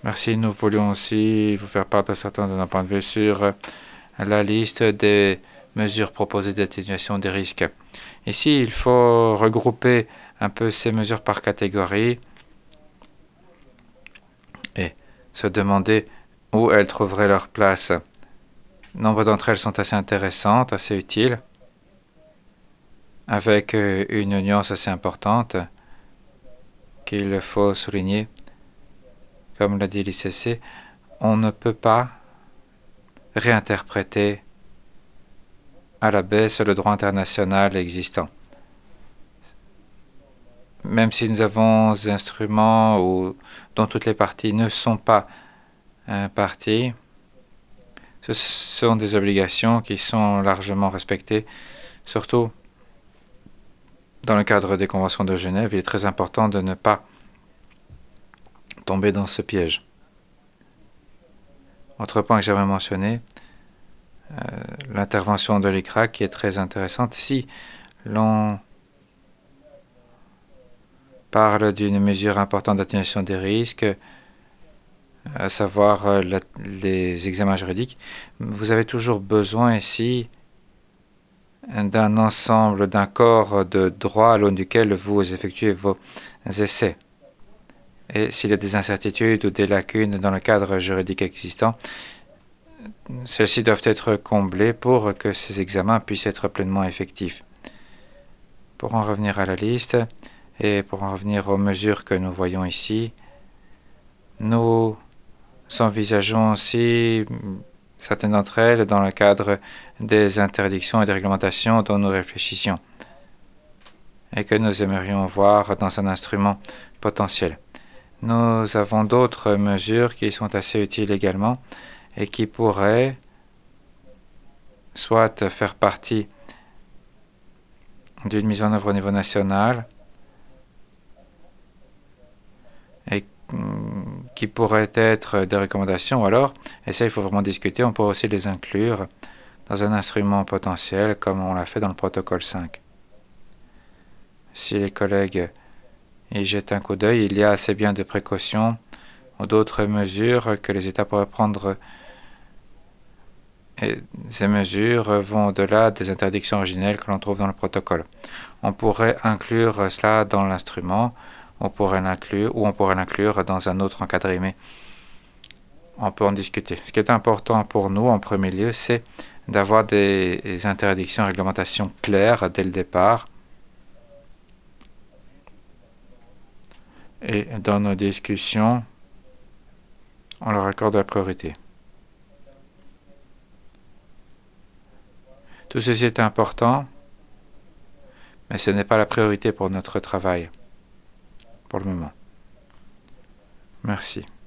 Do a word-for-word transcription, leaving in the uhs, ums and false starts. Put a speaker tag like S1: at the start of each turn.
S1: Merci. Nous voulions aussi vous faire part d'un certain de nos points de vue sur la liste des mesures proposées d'atténuation des risques. Ici, il faut regrouper un peu ces mesures par catégorie et se demander où elles trouveraient leur place. Nombre d'entre elles sont assez intéressantes, assez utiles, avec une nuance assez importante qu'il faut souligner. Comme l'a dit l'I C C, on ne peut pas réinterpréter à la baisse le droit international existant. Même si nous avons des instruments où, dont toutes les parties ne sont pas euh, parties, ce sont des obligations qui sont largement respectées, surtout dans le cadre des conventions de Genève. Il est très important de ne pas tomber dans ce piège. Autre point que j'aimerais mentionner, euh, l'intervention de l'I C R A C qui est très intéressante. Si l'on parle d'une mesure importante d'atténuation des risques, à savoir euh, la, les examens juridiques, vous avez toujours besoin ici d'un ensemble, d'un corps de droit à l'aune duquel vous effectuez vos essais. Et s'il y a des incertitudes ou des lacunes dans le cadre juridique existant, celles-ci doivent être comblées pour que ces examens puissent être pleinement effectifs. Pour en revenir à la liste et pour en revenir aux mesures que nous voyons ici, nous envisageons aussi certaines d'entre elles dans le cadre des interdictions et des réglementations dont nous réfléchissions et que nous aimerions voir dans un instrument potentiel. Nous avons d'autres mesures qui sont assez utiles également et qui pourraient soit faire partie d'une mise en œuvre au niveau national et qui pourraient être des recommandations, ou alors, et ça il faut vraiment discuter, on pourrait aussi les inclure dans un instrument potentiel comme on l'a fait dans le protocole cinq. Si les collègues y jettent un coup d'œil, il y a assez bien de précautions ou d'autres mesures que les États pourraient prendre. Et ces mesures vont au-delà des interdictions originelles que l'on trouve dans le protocole. On pourrait inclure cela dans l'instrument, on pourrait l'inclure ou on pourrait l'inclure dans un autre encadré, mais on peut en discuter. Ce qui est important pour nous, en premier lieu, c'est d'avoir des interdictions et réglementations claires dès le départ. Et dans nos discussions, on leur accorde la priorité. Tout ceci est important, mais ce n'est pas la priorité pour notre travail, pour le moment. Merci.